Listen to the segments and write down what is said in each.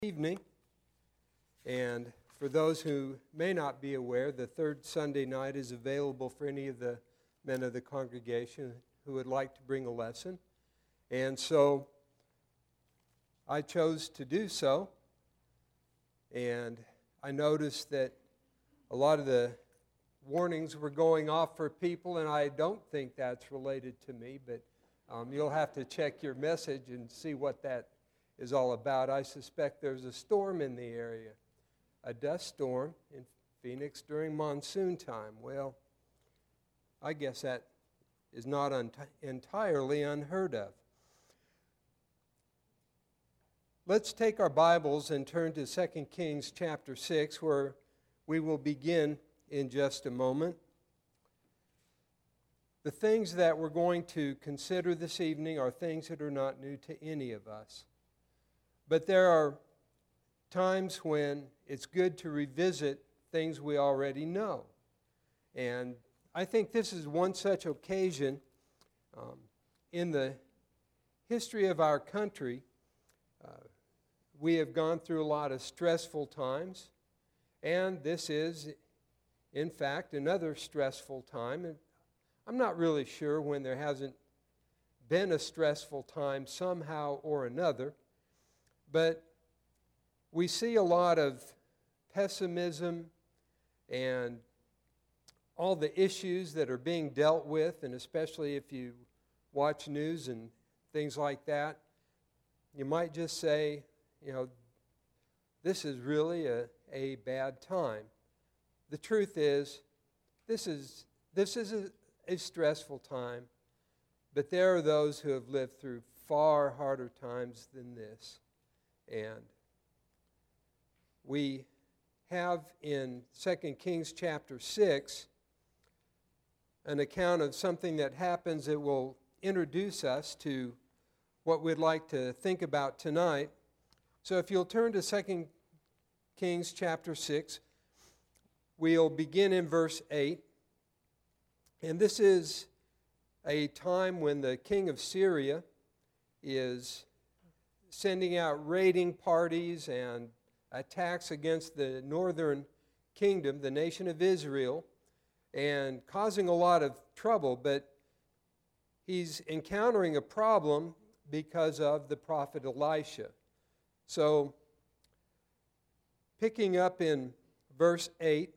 Evening, and for those who may not be aware, the third Sunday night is available for any of the men of the congregation who would like to bring a lesson. And so I chose to do so, and I noticed that a lot of the warnings were going off for people, and I don't think that's related to me, but you'll have to check your message and see what that is all about. I suspect there's a storm in the area, a dust storm in Phoenix during monsoon time. Well, I guess that is not entirely unheard of. Let's take our Bibles and turn to 2 Kings chapter 6, where we will begin in just a moment. The things that we're going to consider this evening are things that are not new to any of us. But there are times when it's good to revisit things we already know. And I think this is one such occasion in the history of our country. We have gone through a lot of stressful times, and this is, in fact, another stressful time. And I'm not really sure when there hasn't been a stressful time somehow or another. But we see a lot of pessimism and all the issues that are being dealt with, and especially if you watch news and things like that, you might just say, this is really a bad time. The truth is, this is a stressful time, but there are those who have lived through far harder times than this. And we have in 2 Kings chapter 6 an account of something that happens that will introduce us to what we'd like to think about tonight. So if you'll turn to 2 Kings chapter 6, we'll begin in verse 8. And this is a time when the king of Syria is sending out raiding parties and attacks against the northern kingdom, the nation of Israel, and causing a lot of trouble. But he's encountering a problem because of the prophet Elisha. So, picking up in verse 8,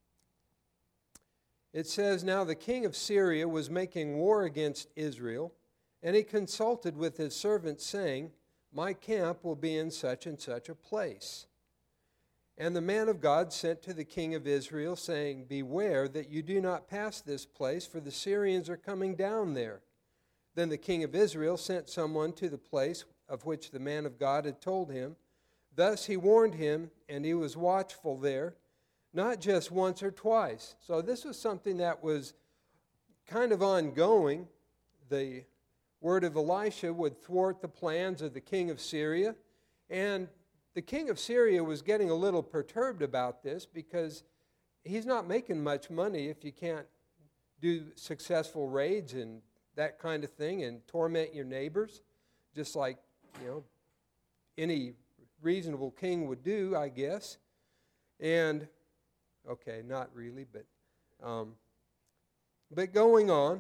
it says, "Now the king of Syria was making war against Israel, and he consulted with his servants, saying, 'My camp will be in such and such a place.' And the man of God sent to the king of Israel, saying, 'Beware that you do not pass this place, for the Syrians are coming down there.' Then the king of Israel sent someone to the place of which the man of God had told him. Thus he warned him, and he was watchful there, not just once or twice." So this was something that was kind of ongoing. The word of Elisha would thwart the plans of the king of Syria. And the king of Syria was getting a little perturbed about this because he's not making much money if you can't do successful raids and that kind of thing and torment your neighbors, just like, any reasonable king would do, I guess. And, okay, not really, but going on.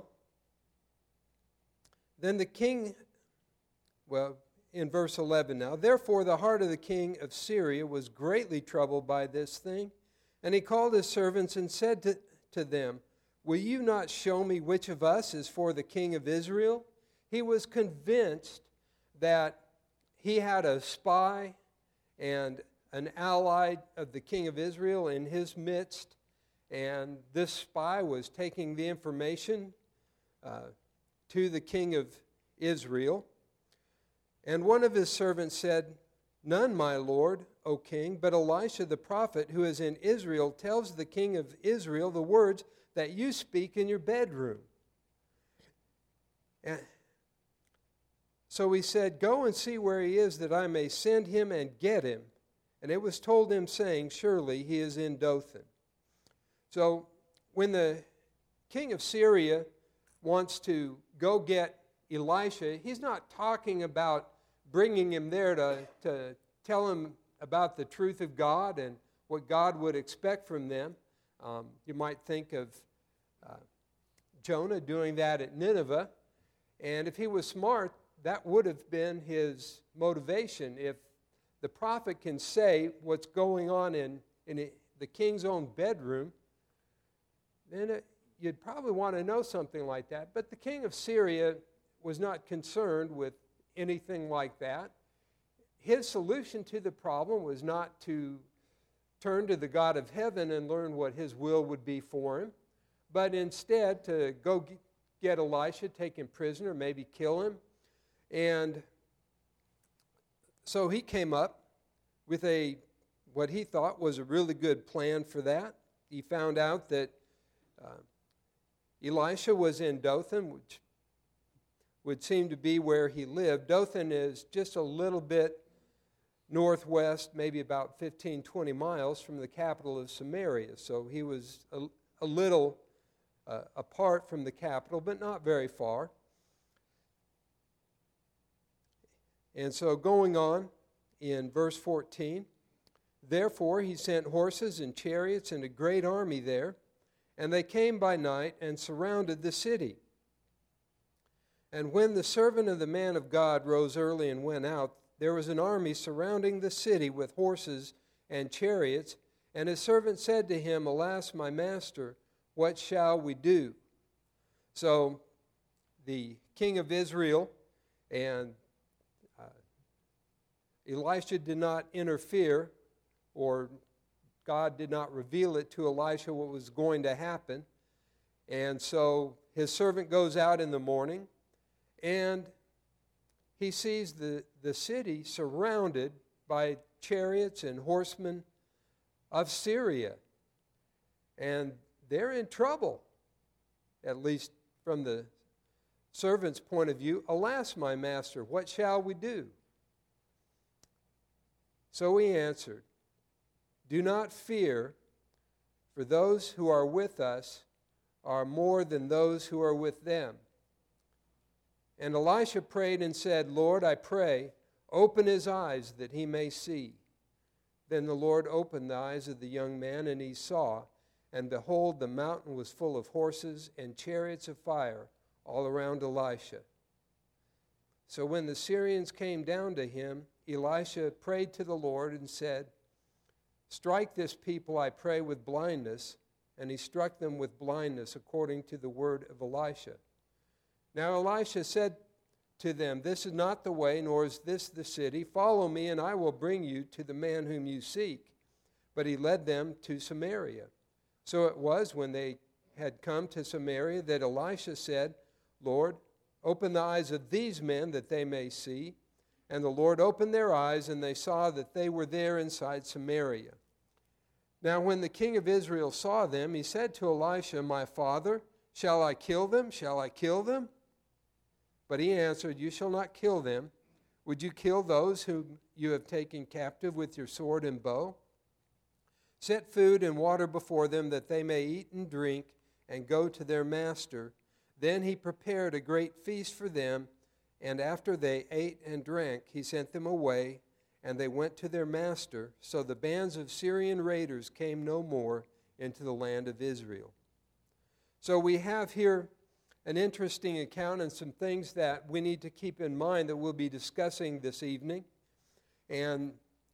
Then the king, in verse 11 now, "Therefore the heart of the king of Syria was greatly troubled by this thing. And he called his servants and said to them, 'Will you not show me which of us is for the king of Israel?' He was convinced that he had a spy and an ally of the king of Israel in his midst. And this spy was taking the information to the king of Israel. And one of his servants said, 'None, my lord, O king, but Elisha the prophet who is in Israel tells the king of Israel the words that you speak in your bedroom.' And so he said, 'Go and see where he is, that I may send him and get him.' And it was told him, saying, 'Surely he is in Dothan.'" So when the king of Syria wants to go get Elisha, he's not talking about bringing him there to tell him about the truth of God and what God would expect from them. You might think of Jonah doing that at Nineveh. And if he was smart, that would have been his motivation. If the prophet can say what's going on in the king's own bedroom, then you'd probably want to know something like that. But the king of Syria was not concerned with anything like that. His solution to the problem was not to turn to the God of heaven and learn what his will would be for him, but instead to go get Elisha, take him prisoner, maybe kill him. And so he came up with what he thought was a really good plan for that. He found out that Elisha was in Dothan, which would seem to be where he lived. Dothan is just a little bit northwest, maybe about 15, 20 miles from the capital of Samaria. So he was a little apart from the capital, but not very far. And so going on in verse 14, therefore he sent horses and chariots and a great army there, and they came by night and surrounded the city. And when the servant of the man of God rose early and went out, there was an army surrounding the city with horses and chariots. And his servant said to him, alas, my master, what shall we do? So the king of Israel and Elisha did not interfere, or God did not reveal it to Elisha what was going to happen. And so his servant goes out in the morning, and he sees the city surrounded by chariots and horsemen of Syria. And they're in trouble, at least from the servant's point of view. Alas, my master, what shall we do? So he answered, do not fear, for those who are with us are more than those who are with them. And Elisha prayed and said, Lord, I pray, open his eyes that he may see. Then the Lord opened the eyes of the young man, and he saw, and behold, the mountain was full of horses and chariots of fire all around Elisha. So when the Syrians came down to him, Elisha prayed to the Lord and said, strike this people, I pray, with blindness. And he struck them with blindness according to the word of Elisha. Now Elisha said to them, this is not the way, nor is this the city. Follow me, and I will bring you to the man whom you seek. But he led them to Samaria. So it was when they had come to Samaria that Elisha said, Lord, open the eyes of these men that they may see. And the Lord opened their eyes, and they saw that they were there inside Samaria. Now when the king of Israel saw them, he said to Elisha, my father, shall I kill them? Shall I kill them? But he answered, you shall not kill them. Would you kill those whom you have taken captive with your sword and bow? Set food and water before them, that they may eat and drink and go to their master. Then he prepared a great feast for them, and after they ate and drank, he sent them away, and they went to their master. So the bands of Syrian raiders came no more into the land of Israel. So we have here an interesting account and some things that we need to keep in mind that we'll be discussing this evening. And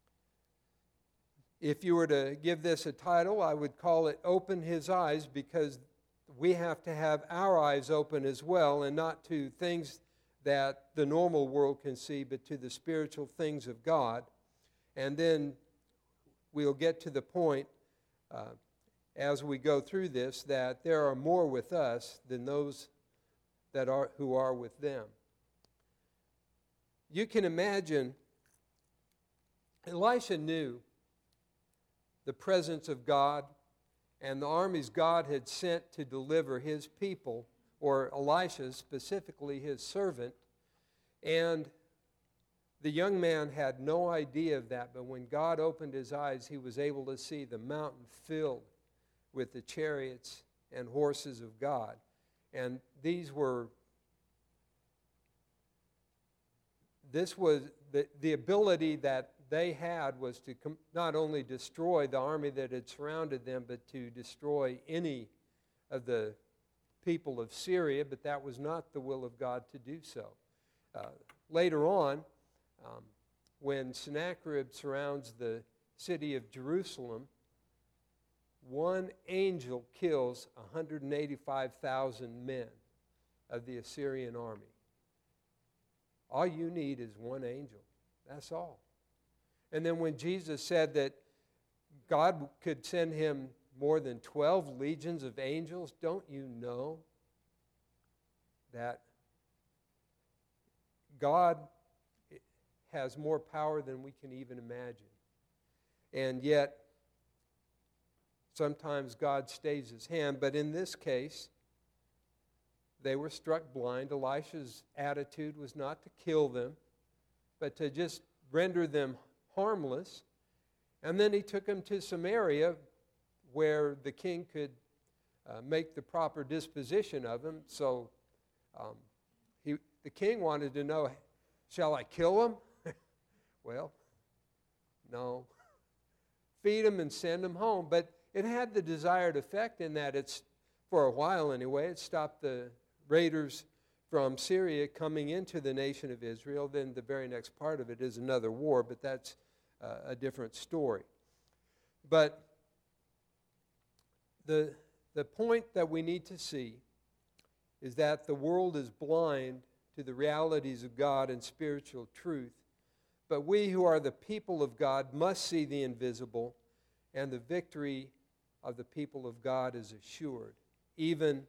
if you were to give this a title, I would call it Open His Eyes, because we have to have our eyes open as well, and not to things that the normal world can see, but to the spiritual things of God. And then we'll get to the point as we go through this that there are more with us than those who are with them. You can imagine Elisha knew the presence of God and the armies God had sent to deliver his people, or Elisha specifically, his servant. And the young man had no idea of that, but when God opened his eyes, he was able to see the mountain filled with the chariots and horses of God. And this was the ability that they had was to not only destroy the army that had surrounded them, but to destroy any of the people of Syria, but that was not the will of God to do so. Later on, when Sennacherib surrounds the city of Jerusalem, one angel kills 185,000 men of the Assyrian army. All you need is one angel. That's all. And then when Jesus said that God could send him more than 12 legions of angels, don't you know that God has more power than we can even imagine? And yet, sometimes God stays his hand, but in this case, they were struck blind. Elisha's attitude was not to kill them, but to just render them harmless. And then he took them to Samaria, where the king could make the proper disposition of them. So the king wanted to know, shall I kill them? Well, no. Feed them and send them home. But it had the desired effect in that it's, for a while anyway, it stopped the raiders from Syria coming into the nation of Israel. Then the very next part of it is another war, but that's a different story. But the point that we need to see is that the world is blind to the realities of God and spiritual truth, but we who are the people of God must see the invisible, and the victory of the people of God is assured, even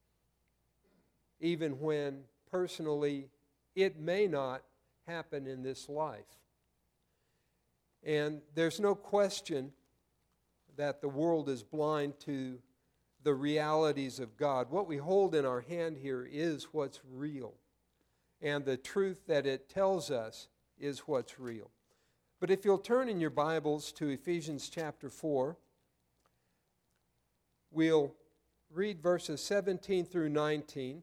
when personally it may not happen in this life. And there's no question that the world is blind to the realities of God. What we hold in our hand here is what's real. And the truth that it tells us is what's real. But if you'll turn in your Bibles to Ephesians chapter 4, we'll read verses 17 through 19,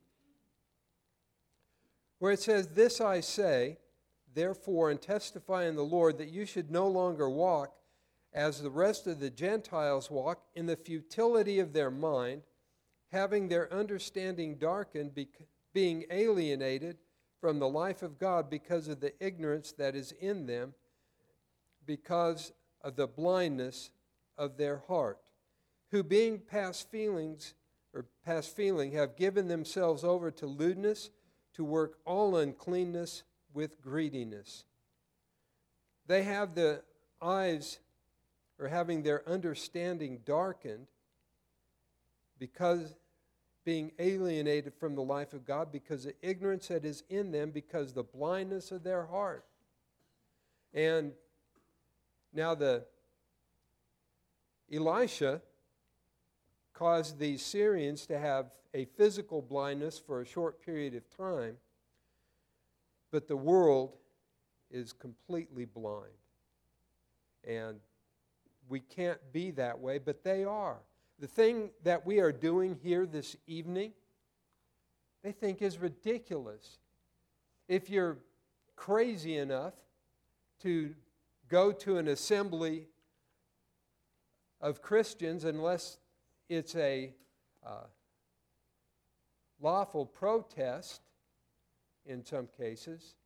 where it says, "This I say, therefore, and testify in the Lord, that you should no longer walk as the rest of the Gentiles walk, in the futility of their mind, having their understanding darkened, being alienated from the life of God because of the ignorance that is in them, because of the blindness of their heart, who being past feeling have given themselves over to lewdness, to work all uncleanness with greediness. They have the eyes, or having their understanding darkened, because being alienated from the life of God, because of ignorance that is in them, because of the blindness of their heart." And now Elisha caused the Syrians to have a physical blindness for a short period of time, but the world is completely blind. And we can't be that way, but they are. The thing that we are doing here this evening, they think is ridiculous. If you're crazy enough to go to an assembly of Christians, unless it's a lawful protest in some cases,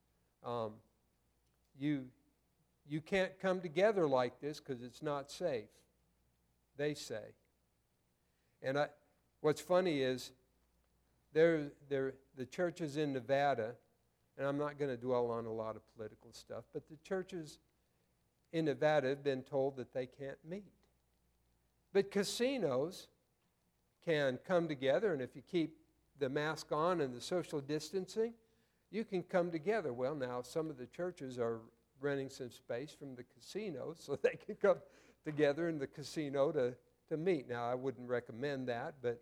you can't come together like this because it's not safe, they say. And what's funny is the churches in Nevada, and I'm not going to dwell on a lot of political stuff, but the churches in Nevada have been told that they can't meet. But casinos can come together, and if you keep the mask on and the social distancing, you can come together. Well, now some of the churches are renting some space from the casino so they can come together in the casino to meet. Now, I wouldn't recommend that, but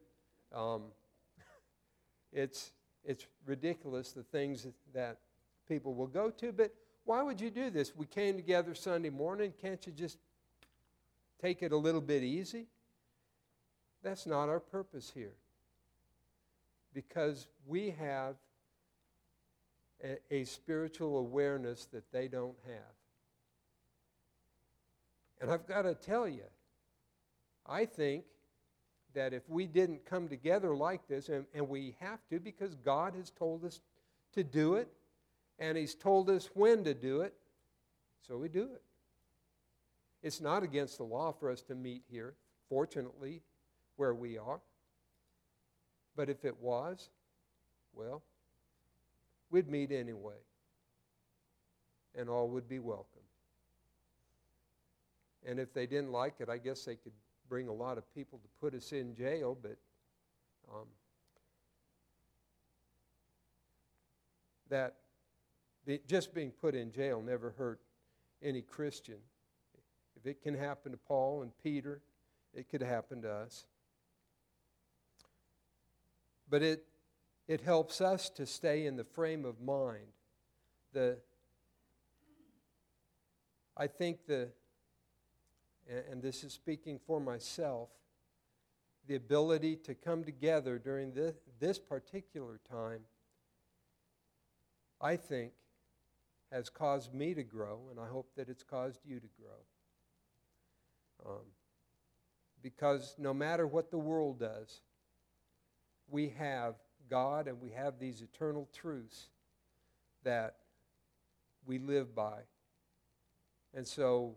it's ridiculous, the things that people will go to. But why would you do this? We came together Sunday morning. Can't you just take it a little bit easy? That's not our purpose here, because we have a spiritual awareness that they don't have. And I've got to tell you, I think that if we didn't come together like this, and we have to because God has told us to do it, and He's told us when to do it, so we do it. It's not against the law for us to meet here, fortunately, where we are. But if it was, well, we'd meet anyway, and all would be welcome. And if they didn't like it, I guess they could bring a lot of people to put us in jail, but just being put in jail never hurt any Christian. If it can happen to Paul and Peter, it could happen to us. But it helps us to stay in the frame of mind. I think and this is speaking for myself, the ability to come together during this particular time, I think, has caused me to grow, and I hope that it's caused you to grow. Because no matter what the world does, we have God and we have these eternal truths that we live by. And so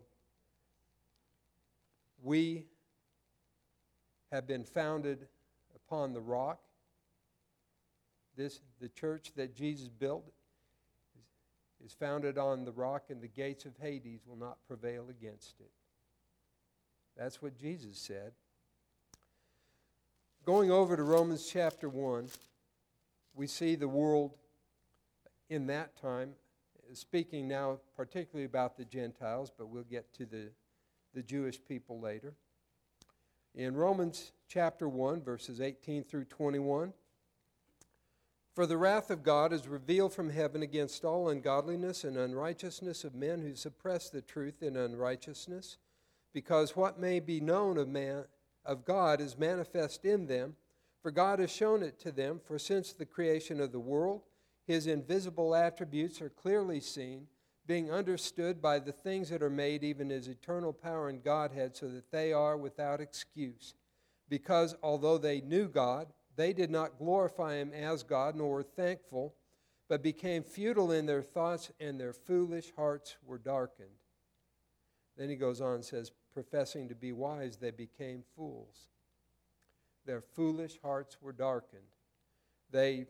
we have been founded upon the rock. The church that Jesus built is founded on the rock, and the gates of Hades will not prevail against it. That's what Jesus said. Going over to Romans chapter 1, we see the world in that time, speaking now particularly about the Gentiles, but we'll get to the Jewish people later. In Romans chapter 1, verses 18 through 21, "For the wrath of God is revealed from heaven against all ungodliness and unrighteousness of men who suppress the truth in unrighteousness, because what may be known of God is manifest in them, for God has shown it to them. For since the creation of the world, His invisible attributes are clearly seen, being understood by the things that are made, even His eternal power and Godhead, so that they are without excuse. Because although they knew God, they did not glorify Him as God, nor were thankful, but became futile in their thoughts, and their foolish hearts were darkened." Then he goes on and says, "Professing to be wise, they became fools. Their foolish hearts were darkened." The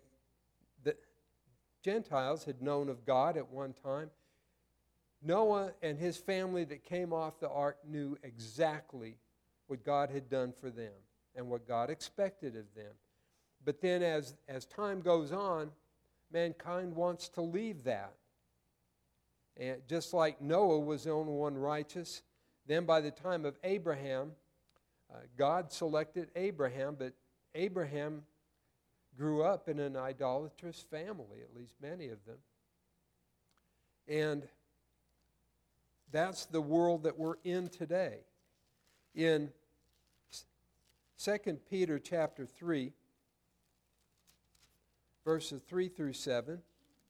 Gentiles had known of God at one time. Noah and his family that came off the ark knew exactly what God had done for them and what God expected of them. But then as time goes on, mankind wants to leave that. And just like Noah was the only one righteous, then by the time of Abraham, God selected Abraham, but Abraham grew up in an idolatrous family, at least many of them. And that's the world that we're in today. In 2 Peter chapter 3, verses 3 through 7,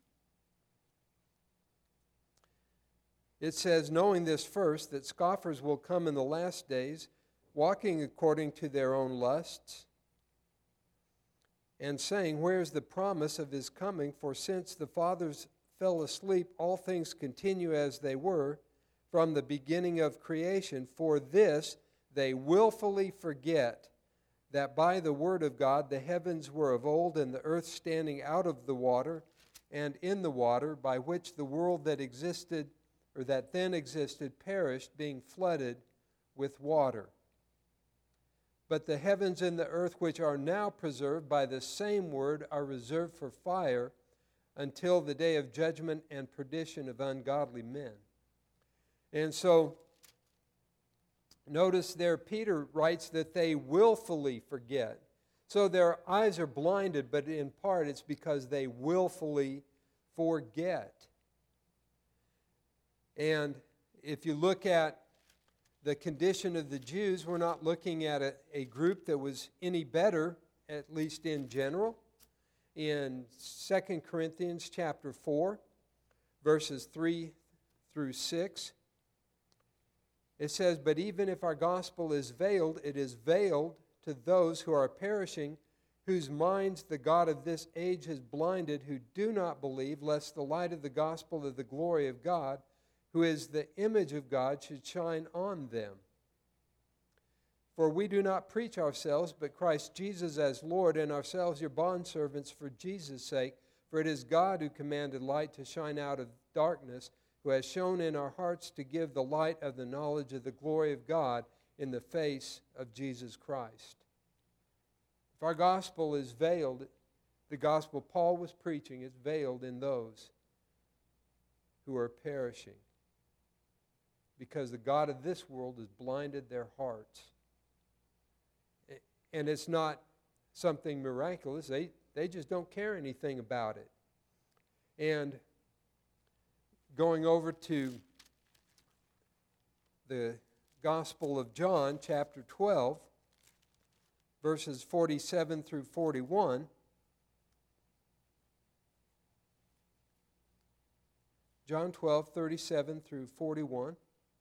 it says, "Knowing this first, that scoffers will come in the last days, walking according to their own lusts, and saying, Where is the promise of His coming? For since the fathers fell asleep, all things continue as they were from the beginning of creation. For this they willfully forget that by the word of God the heavens were of old, and the earth standing out of the water and in the water, by which the world that existed, or that then existed, perished, being flooded with water. But the heavens and the earth, which are now preserved by the same word, are reserved for fire until the day of judgment and perdition of ungodly men." And so, notice there, Peter writes that they willfully forget. So their eyes are blinded, but in part it's because they willfully forget. And if you look at the condition of the Jews, we're not looking at a group that was any better, at least in general. In 2 Corinthians chapter 4, verses 3 through 6, It says, "But even if our gospel is veiled, it is veiled to those who are perishing, whose minds the God of this age has blinded, who do not believe, lest the light of the gospel of the glory of God, who is the image of God, should shine on them. For we do not preach ourselves, but Christ Jesus as Lord, and ourselves your bondservants for Jesus' sake. For it is God who commanded light to shine out of darkness, who has shone in our hearts to give the light of the knowledge of the glory of God in the face of Jesus Christ." If our gospel is veiled, the gospel Paul was preaching is veiled in those who are perishing, because the God of this world has blinded their hearts. And it's not something miraculous. They just don't care anything about it. And going over to the Gospel of John, chapter 12, verses 47 through 41, John 12, 37 through 41.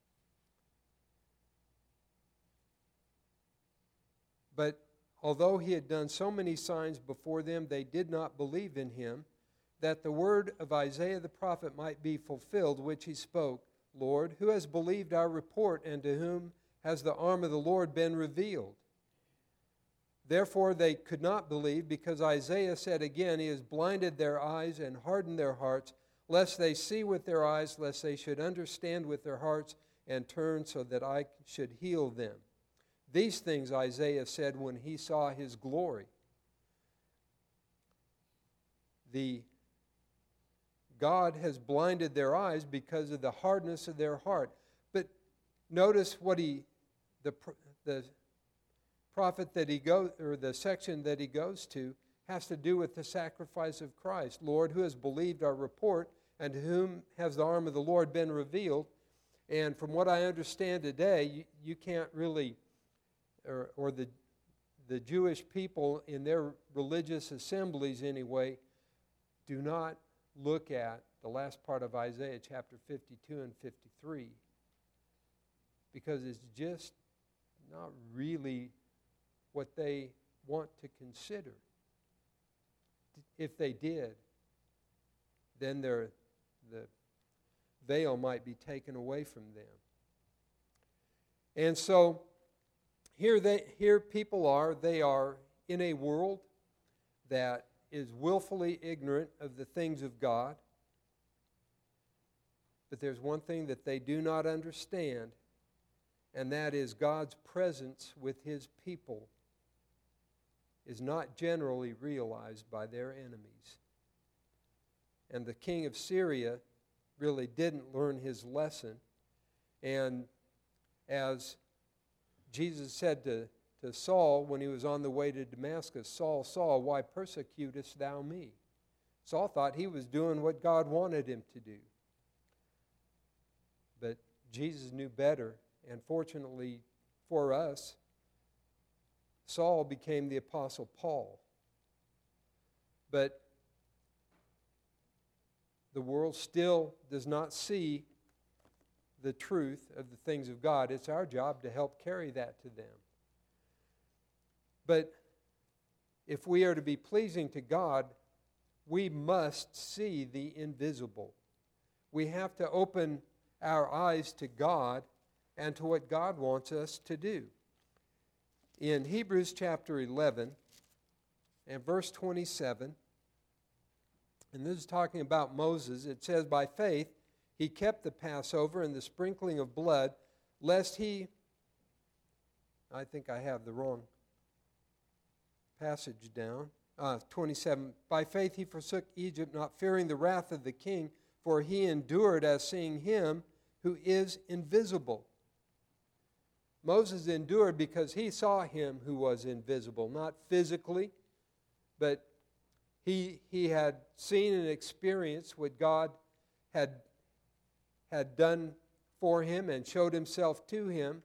But although he had done so many signs before them, they did not believe in him, that the word of Isaiah the prophet might be fulfilled, which he spoke, "Lord, who has believed our report, and to whom has the arm of the Lord been revealed?" Therefore they could not believe, because Isaiah said again, "He has blinded their eyes and hardened their hearts, lest they see with their eyes, lest they should understand with their hearts, and turn so that I should heal them." These things Isaiah said when he saw his glory. God has blinded their eyes because of the hardness of their heart. But notice what the prophet that he goes, or the section that he goes to, has to do with the sacrifice of Christ. "Lord, who has believed our report, and to whom has the arm of the Lord been revealed?" And from what I understand today, you can't really, or the Jewish people in their religious assemblies anyway, do not look at the last part of Isaiah chapter 52 and 53, because it's just not really what they want to consider. If they did, then the veil might be taken away from them. And so here people are, they are in a world that is willfully ignorant of the things of God. But there's one thing that they do not understand, and that is God's presence with his people is not generally realized by their enemies. And the king of Syria really didn't learn his lesson. And as Jesus said to Saul when he was on the way to Damascus, "Saul, Saul, why persecutest thou me?" Saul thought he was doing what God wanted him to do. But Jesus knew better, and fortunately for us, Saul became the Apostle Paul. But the world still does not see the truth of the things of God. It's our job to help carry that to them. But if we are to be pleasing to God, we must see the invisible. We have to open our eyes to God and to what God wants us to do. In Hebrews chapter 11 and verse 27, and this is talking about Moses, it says, "By faith he kept the Passover and the sprinkling of blood, lest he," I think I have the wrong passage down, 27, "By faith he forsook Egypt, not fearing the wrath of the king, for he endured as seeing him who is invisible." Moses endured because he saw him who was invisible, not physically, but he had seen and experienced what God had done for him and showed himself to him.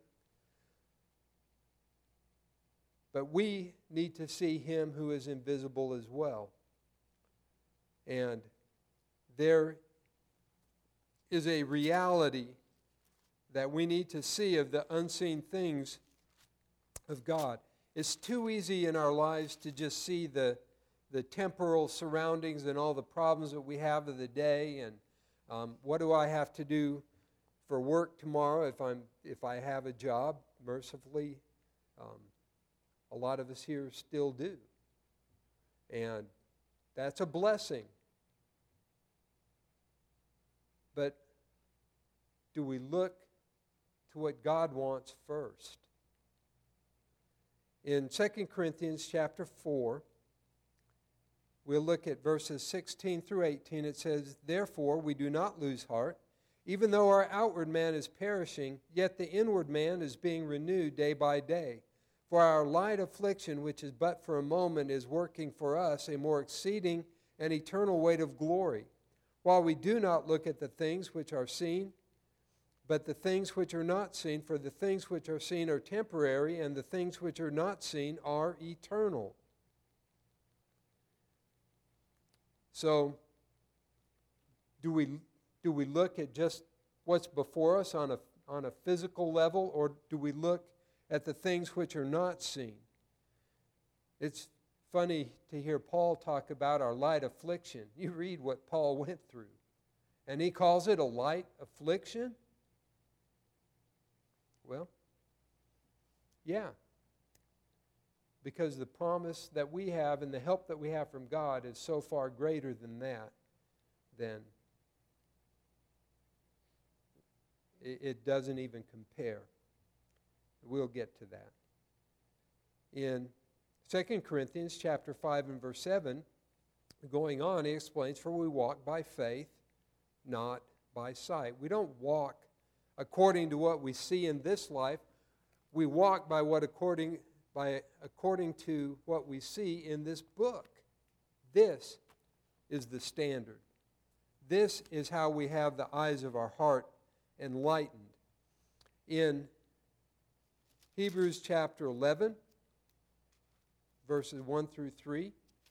But we need to see him who is invisible as well. And there is a reality that we need to see of the unseen things of God. It's too easy in our lives to just see the temporal surroundings and all the problems that we have of the day, and what do I have to do for work tomorrow if I have a job. Mercifully, a lot of us here still do, and that's a blessing. But do we look to what God wants first? In 2 Corinthians chapter 4, we'll look at verses 16 through 18. It says, "Therefore we do not lose heart. Even though our outward man is perishing, yet the inward man is being renewed day by day. For our light affliction, which is but for a moment, is working for us a more exceeding and eternal weight of glory. While we do not look at the things which are seen, but the things which are not seen, for the things which are seen are temporary, and the things which are not seen are eternal." So, do we look at just what's before us on a physical level, or do we look at the things which are not seen? It's funny to hear Paul talk about our light affliction. You read what Paul went through, and he calls it a light affliction. Well, yeah, because the promise that we have and the help that we have from God is so far greater than that, then it doesn't even compare. We'll get to that. In 2 Corinthians chapter 5 and verse 7, going on, he explains, "For we walk by faith, not by sight." We don't walk according to what we see in this life. We walk by according to what we see in this book. This is the standard. This is how we have the eyes of our heart enlightened. In Hebrews chapter 11, verses 1 through 3,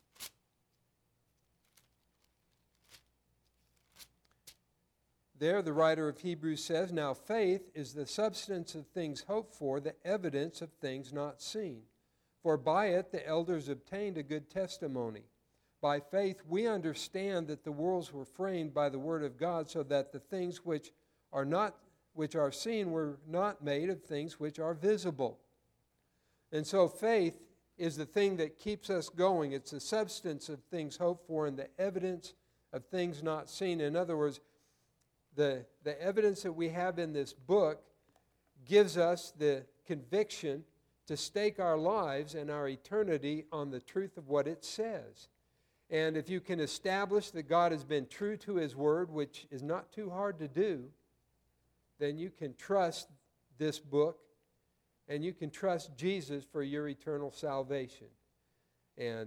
there the writer of Hebrews says, "Now faith is the substance of things hoped for, the evidence of things not seen. For by it the elders obtained a good testimony. By faith we understand that the worlds were framed by the word of God, so that the things which are seen were not made of things which are visible." And so faith is the thing that keeps us going. It's the substance of things hoped for and the evidence of things not seen. In other words, the evidence that we have in this book gives us the conviction to stake our lives and our eternity on the truth of what it says. And if you can establish that God has been true to His Word, which is not too hard to do, then you can trust this book and you can trust Jesus for your eternal salvation. And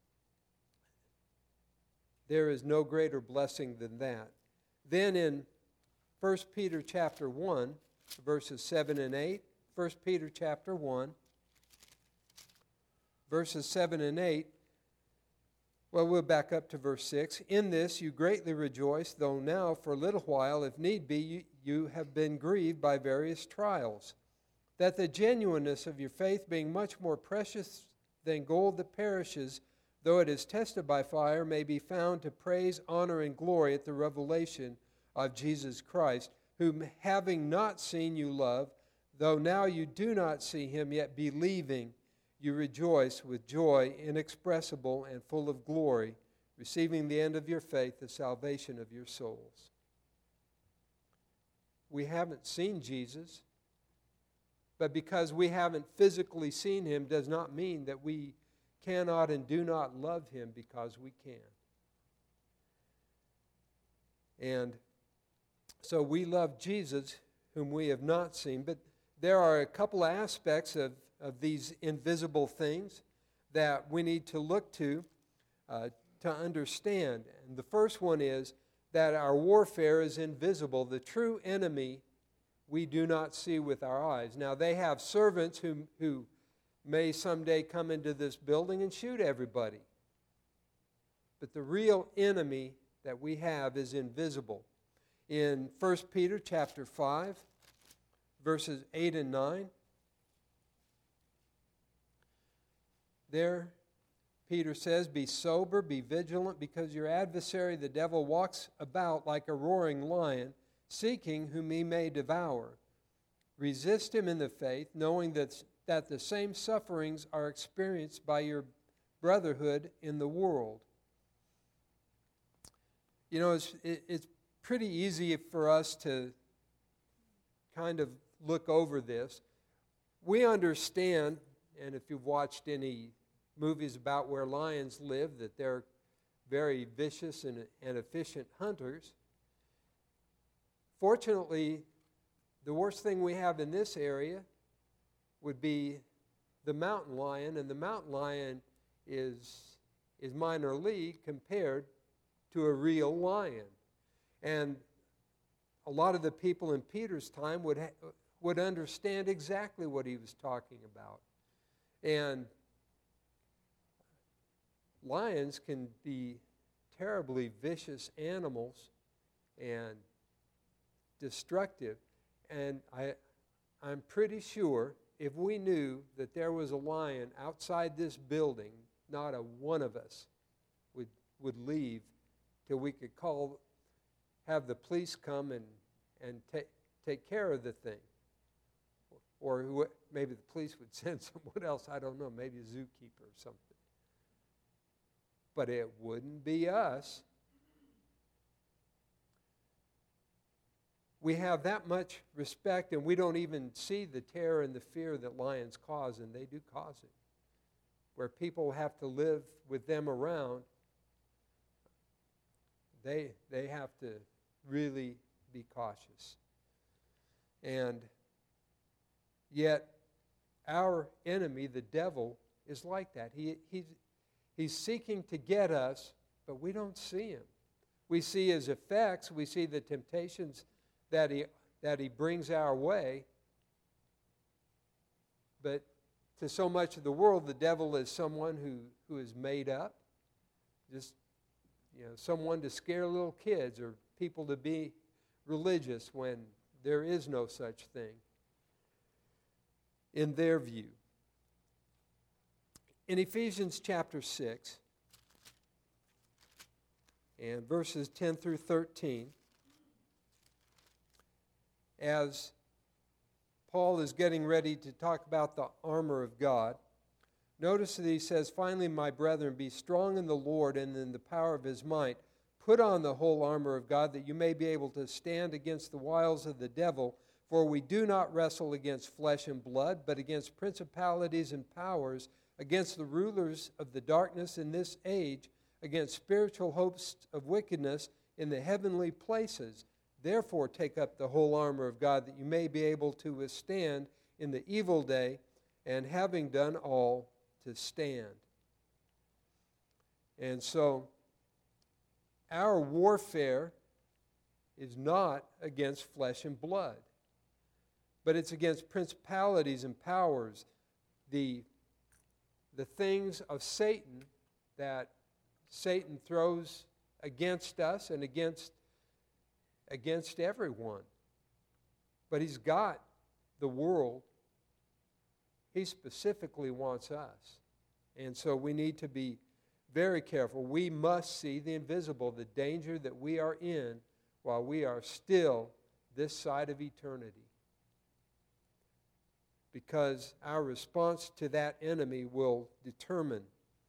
there is no greater blessing than that. Then in 1 Peter chapter 1, verses 7 and 8, 1 Peter chapter 1, verses 7 and 8, well, we'll back up to verse 6. "In this you greatly rejoice, though now for a little while, if need be, you have been grieved by various trials, that the genuineness of your faith, being much more precious than gold that perishes, though it is tested by fire, may be found to praise, honor, and glory at the revelation of Jesus Christ, whom having not seen you love, though now you do not see Him, yet believing you rejoice with joy inexpressible and full of glory, receiving the end of your faith, the salvation of your souls." We haven't seen Jesus, but because we haven't physically seen Him does not mean that we cannot and do not love Him, because we can. And so we love Jesus, whom we have not seen, but there are a couple of aspects of these invisible things that we need to look to understand. And the first one is that our warfare is invisible. The true enemy we do not see with our eyes. Now, they have servants who may someday come into this building and shoot everybody. But the real enemy that we have is invisible. In 1 Peter chapter 5, verses 8 and 9. There, Peter says, "Be sober, be vigilant, because your adversary, the devil, walks about like a roaring lion, seeking whom he may devour. Resist him in the faith, knowing that the same sufferings are experienced by your brotherhood in the world." You know, it's pretty easy for us to kind of look over this. We understand, and if you've watched any movies about where lions live, that they're very vicious and efficient hunters. Fortunately, the worst thing we have in this area would be the mountain lion, and the mountain lion is minor league compared to a real lion. And a lot of the people in Peter's time would understand exactly what he was talking about. And lions can be terribly vicious animals and destructive. And I'm pretty sure if we knew that there was a lion outside this building, not a one of us would leave till we could have the police come and take care of the thing. Or maybe the police would send someone else, I don't know, maybe a zookeeper or something. But it wouldn't be us. We have that much respect, and we don't even see the terror and the fear that lions cause, and they do cause it. Where people have to live with them around, they have to really be cautious. And yet, our enemy, the devil, is like that. He's seeking to get us, but we don't see him. We see his effects. We see the temptations that he brings our way. But to so much of the world, the devil is someone who is made up, just someone to scare little kids or people to be religious when there is no such thing in their view. In Ephesians chapter 6 and verses 10 through 13, as Paul is getting ready to talk about the armor of God, notice that he says, "Finally, my brethren, be strong in the Lord and in the power of his might. Put on the whole armor of God, that you may be able to stand against the wiles of the devil. For we do not wrestle against flesh and blood, but against principalities and powers, against the rulers of the darkness in this age, against spiritual hosts of wickedness in the heavenly places. Therefore take up the whole armor of God, that you may be able to withstand in the evil day, and having done all, to stand." And so, our warfare is not against flesh and blood, but it's against principalities and powers, the things of Satan that Satan throws against us and against everyone. But he's got the world. He specifically wants us. And so we need to be very careful. We must see the invisible, the danger that we are in while we are still this side of eternity. Because our response to that enemy will determine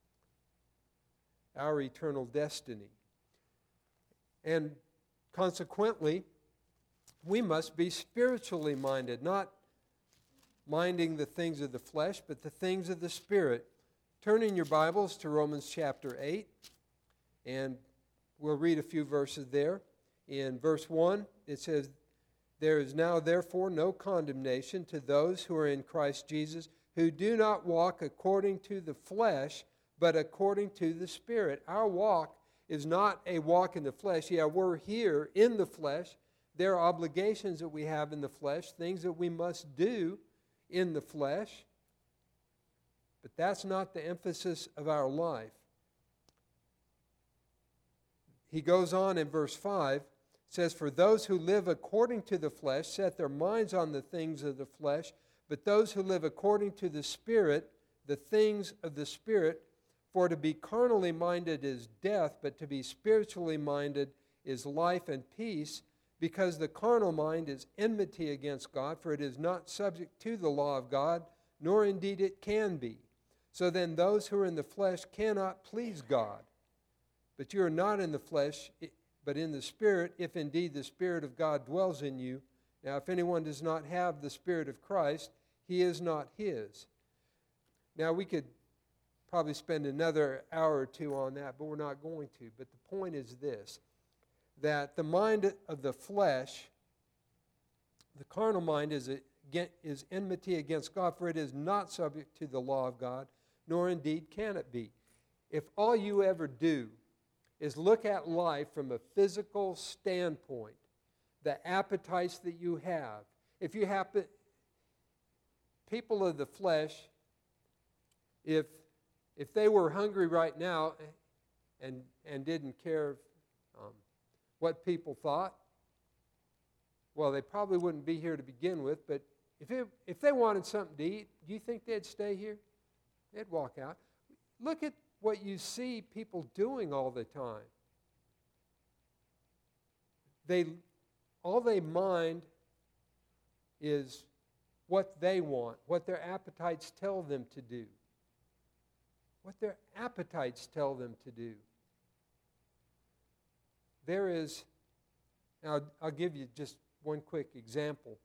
our eternal destiny. And consequently, we must be spiritually minded, not minding the things of the flesh, but the things of the Spirit. Turn in your Bibles to Romans chapter 8, and we'll read a few verses there. In verse 1, it says, "There is now therefore no condemnation to those who are in Christ Jesus, who do not walk according to the flesh, but according to the Spirit." Our walk is not a walk in the flesh. Yeah, we're here in the flesh. There are obligations that we have in the flesh, things that we must do in the flesh. But that's not the emphasis of our life. He goes on in verse 5, says, "For those who live according to the flesh set their minds on the things of the flesh, but those who live according to the Spirit, the things of the Spirit. For to be carnally minded is death, but to be spiritually minded is life and peace, because the carnal mind is enmity against God, for it is not subject to the law of God, nor indeed it can be. So then those who are in the flesh cannot please God. But you are not in the flesh, but in the Spirit, if indeed the Spirit of God dwells in you. Now if anyone does not have the Spirit of Christ, he is not his." Now we could probably spend another hour or two on that, but we're not going to. But the point is this, that the mind of the flesh, the carnal mind, is enmity against God, for it is not subject to the law of God, nor indeed can it be. If all you ever do is look at life from a physical standpoint, the appetites that you have, if you happen, people of the flesh, if they were hungry right now and didn't care what people thought, well, they probably wouldn't be here to begin with. But if they wanted something to eat, do you think they'd stay here? They'd walk out. Look at what you see people doing all the time. All they mind is what they want, what their appetites tell them to do. What their appetites tell them to do. Now I'll give you just one quick example.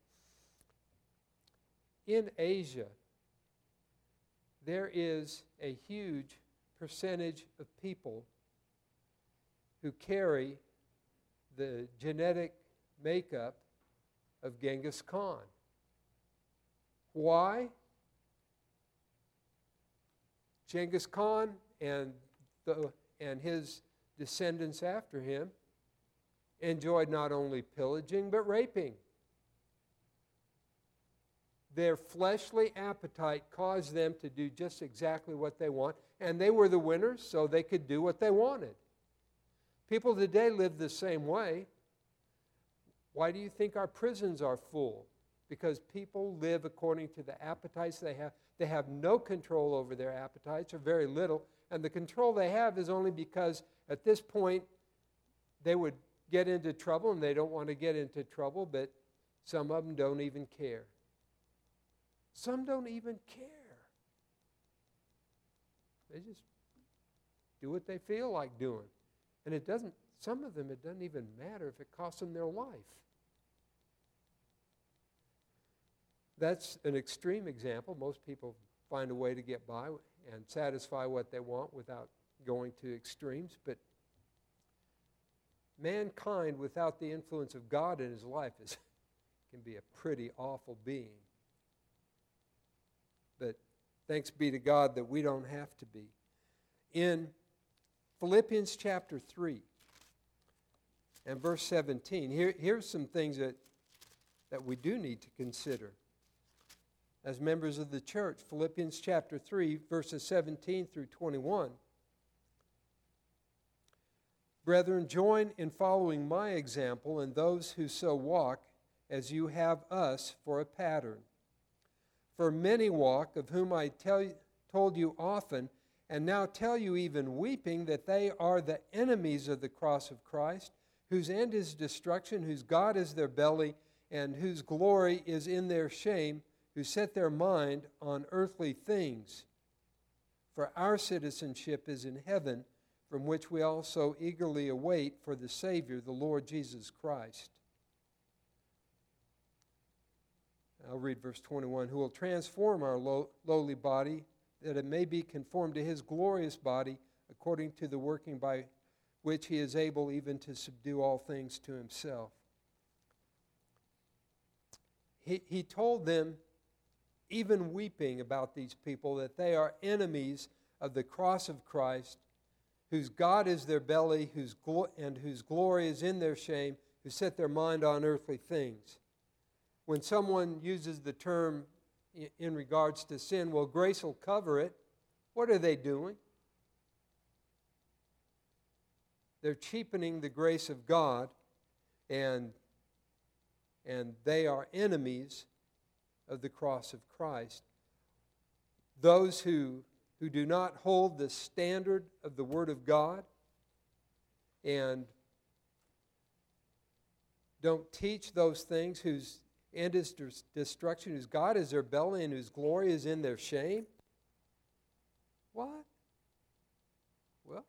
In Asia, there is a huge percentage of people who carry the genetic makeup of Genghis Khan. Why? Genghis Khan and his descendants after him enjoyed not only pillaging but raping. Their fleshly appetite caused them to do just exactly what they want, and they were the winners, so they could do what they wanted. People today live the same way. Why do you think our prisons are full? Because people live according to the appetites they have. They have no control over their appetites, or very little, and the control they have is only because at this point they would get into trouble, and they don't want to get into trouble, but some of them don't even care. Some don't even care. They just do what they feel like doing. And some of them, it doesn't even matter if it costs them their life. That's an extreme example. Most people find a way to get by and satisfy what they want without going to extremes. But mankind, without the influence of God in his life, can be a pretty awful being. But thanks be to God that we don't have to be. In Philippians chapter 3 and verse 17, here's some things that we do need to consider as members of the church. Philippians chapter 3, verses 17 through 21. "Brethren, join in following my example and those who so walk, as you have us for a pattern. For many walk, of whom I told you often, and now tell you even weeping, that they are the enemies of the cross of Christ, whose end is destruction, whose God is their belly, and whose glory is in their shame, who set their mind on earthly things. For our citizenship is in heaven, from which we also eagerly await for the Savior, the Lord Jesus Christ." I'll read verse 21. "Who will transform our lowly body, that it may be conformed to his glorious body, according to the working by which he is able even to subdue all things to himself." He told them, even weeping about these people, that they are enemies of the cross of Christ, whose God is their belly, whose glory is in their shame, who set their mind on earthly things. When someone uses the term in regards to sin, well, grace will cover it, what are they doing? They're cheapening the grace of God. and they are enemies of the cross of Christ. Those who do not hold the standard of the Word of God and don't teach those things, whose end is destruction, whose God is their belly and whose glory is in their shame. What? Well,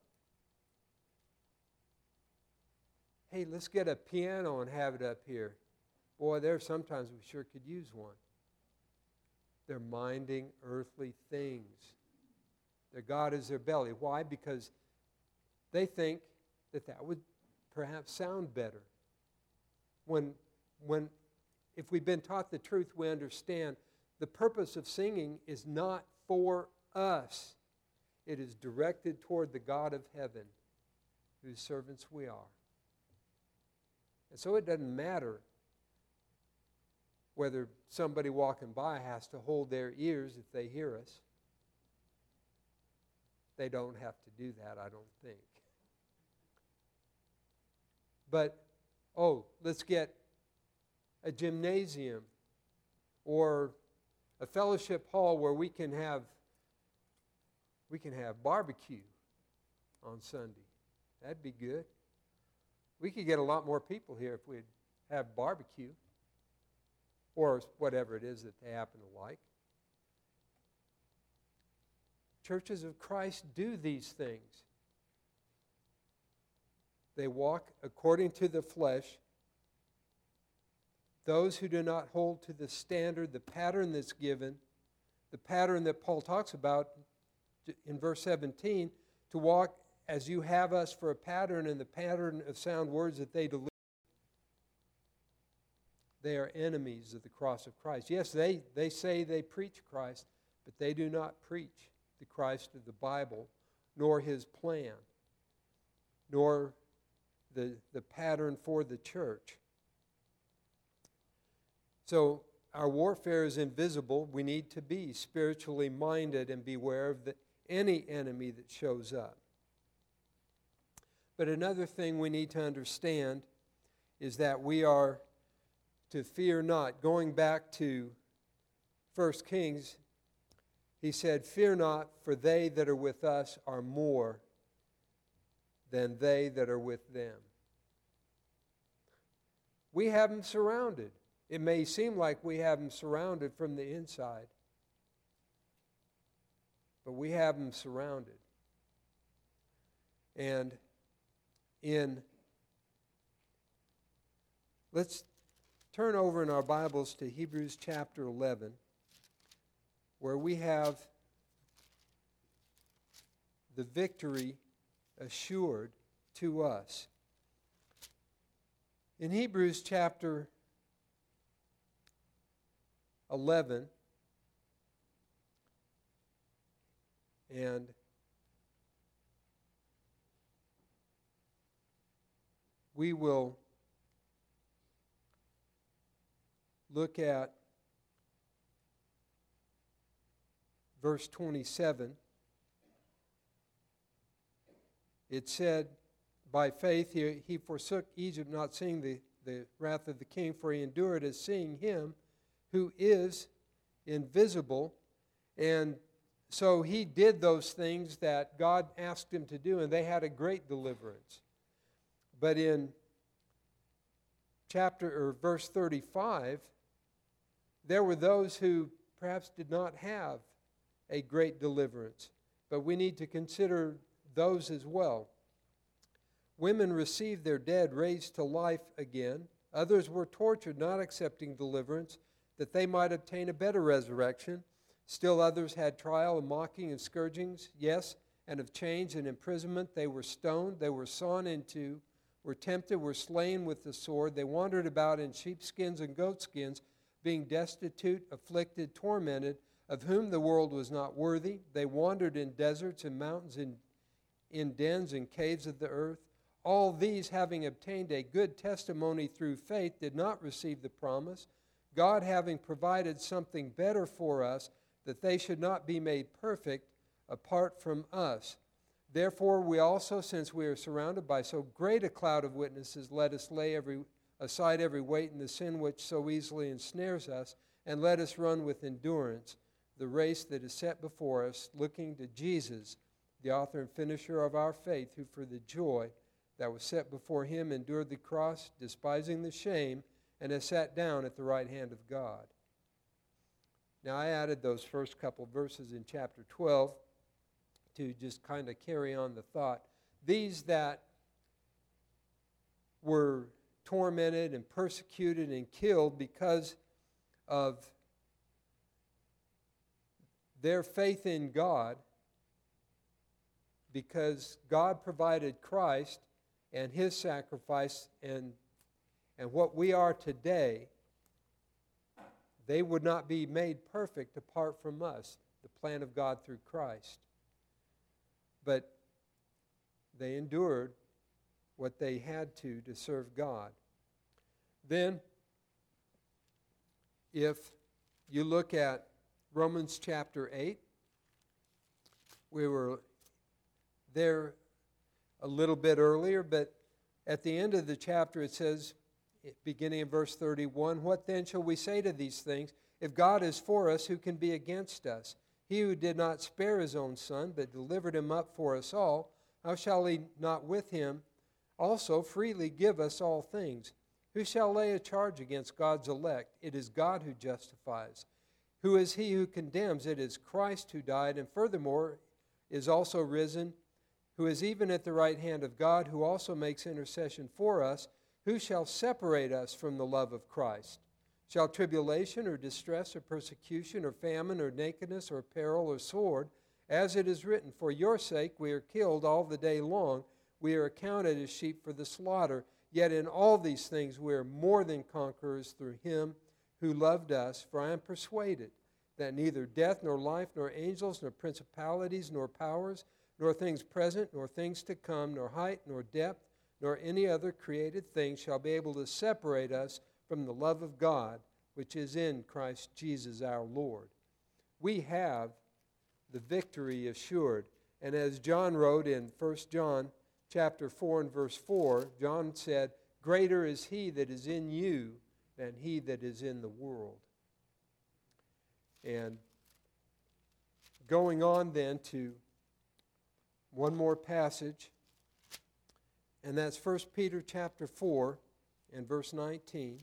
hey, let's get a piano and have it up here. Boy, there sometimes we sure could use one. They're minding earthly things. Their God is their belly. Why? Because they think that would perhaps sound better. When if we've been taught the truth, we understand the purpose of singing is not for us. It is directed toward the God of heaven, whose servants we are. And so it doesn't matter whether somebody walking by has to hold their ears if they hear us. They don't have to do that, I don't think. But, let's get a gymnasium or a fellowship hall where we can have barbecue on Sunday. That'd be good. We could get a lot more people here if we'd have barbecue or whatever it is that they happen to like. Churches of Christ do these things. They walk according to the flesh. Those who do not hold to the standard, the pattern that's given, the pattern that Paul talks about in verse 17, to walk as you have us for a pattern, and the pattern of sound words that they deliver. They are enemies of the cross of Christ. Yes, they say they preach Christ, but they do not preach the Christ of the Bible, nor his plan, nor the pattern for the church. So our warfare is invisible. We need to be spiritually minded and beware of any enemy that shows up. But another thing we need to understand is that we are to fear not. Going back to 1 Kings, he said, "Fear not, for they that are with us are more than they that are with them." We have them surrounded. It may seem like we have them surrounded from the inside, but we have them surrounded. And let's turn over in our Bibles to Hebrews chapter 11, where we have the victory assured to us. In Hebrews chapter 11, and we will look at verse 27. It said, "By faith he forsook Egypt, not seeing the wrath of the king, for he endured as seeing him who is invisible." And so he did those things that God asked him to do, and they had a great deliverance. But in verse 35, there were those who perhaps did not have a great deliverance. But we need to consider those as well. Women received their dead raised to life again. Others were tortured, not accepting deliverance, that they might obtain a better resurrection. Still others had trial and mocking and scourgings, yes, and of chains and imprisonment. They were stoned, they were sawn in two, were tempted, were slain with the sword. They wandered about in sheepskins and goatskins, being destitute, afflicted, tormented, of whom the world was not worthy. They wandered in deserts and mountains, in dens and caves of the earth. All these, having obtained a good testimony through faith, did not receive the promise, God having provided something better for us, that they should not be made perfect apart from us. Therefore we also, since we are surrounded by so great a cloud of witnesses, let us lay every aside every weight and the sin which so easily ensnares us, and let us run with endurance the race that is set before us, looking to Jesus, the author and finisher of our faith, who for the joy that was set before him endured the cross, despising the shame, and has sat down at the right hand of God. Now, I added those first couple verses in chapter 12 to just kind of carry on the thought. These that were tormented and persecuted and killed because of their faith in God, because God provided Christ and his sacrifice and what we are today, they would not be made perfect apart from us, the plan of God through Christ. But they endured what they had to serve God. Then, if you look at Romans chapter 8, we were there a little bit earlier, but at the end of the chapter it says, beginning in verse 31, "What then shall we say to these things? If God is for us, who can be against us? He who did not spare his own Son, but delivered him up for us all, how shall he not with him also freely give us all things? Who shall lay a charge against God's elect? It is God who justifies. Who is he who condemns? It is Christ who died, and furthermore is also risen, who is even at the right hand of God, who also makes intercession for us. Who shall separate us from the love of Christ? Shall tribulation or distress or persecution or famine or nakedness or peril or sword? As it is written, for your sake we are killed all the day long. We are accounted as sheep for the slaughter. Yet in all these things we are more than conquerors through him who loved us. For I am persuaded that neither death nor life nor angels nor principalities nor powers nor things present nor things to come nor height nor depth nor any other created thing shall be able to separate us from the love of God, which is in Christ Jesus our Lord." We have the victory assured. And as John wrote in 1 John chapter 4 and verse 4, John said, "Greater is he that is in you than he that is in the world." And going on then to one more passage, and that's 1 Peter chapter 4 and verse 19.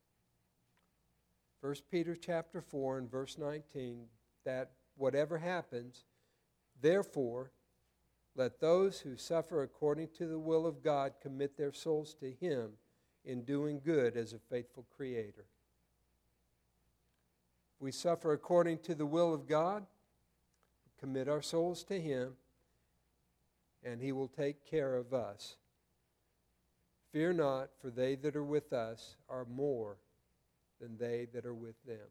1 Peter chapter 4 and verse 19, that whatever happens, therefore, let those who suffer according to the will of God commit their souls to him in doing good as a faithful Creator. If we suffer according to the will of God, commit our souls to him, and he will take care of us. Fear not, for they that are with us are more than they that are with them.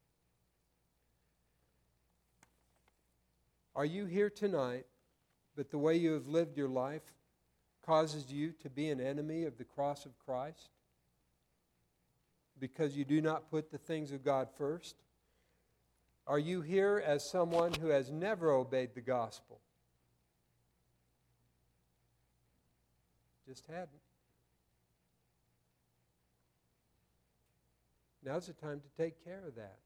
Are you here tonight, but the way you have lived your life causes you to be an enemy of the cross of Christ? Because you do not put the things of God first? Are you here as someone who has never obeyed the gospel? Just hadn't. Now's the time to take care of that.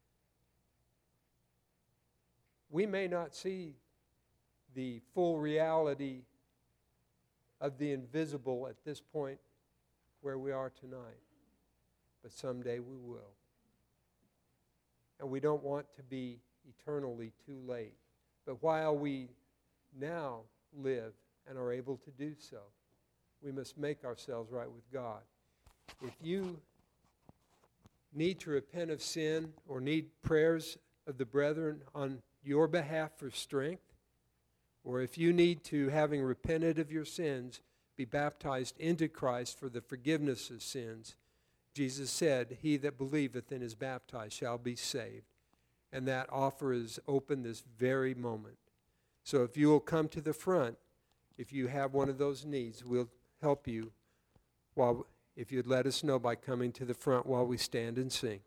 We may not see the full reality of the invisible at this point where we are tonight, but someday we will. And we don't want to be eternally too late. But while we now live and are able to do so, we must make ourselves right with God. If you need to repent of sin or need prayers of the brethren on your behalf for strength, or if you need to, having repented of your sins, be baptized into Christ for the forgiveness of sins, Jesus said, "He that believeth and is baptized shall be saved." And that offer is open this very moment. So if you will come to the front, if you have one of those needs, we'll help you if you'd let us know by coming to the front while we stand and sing.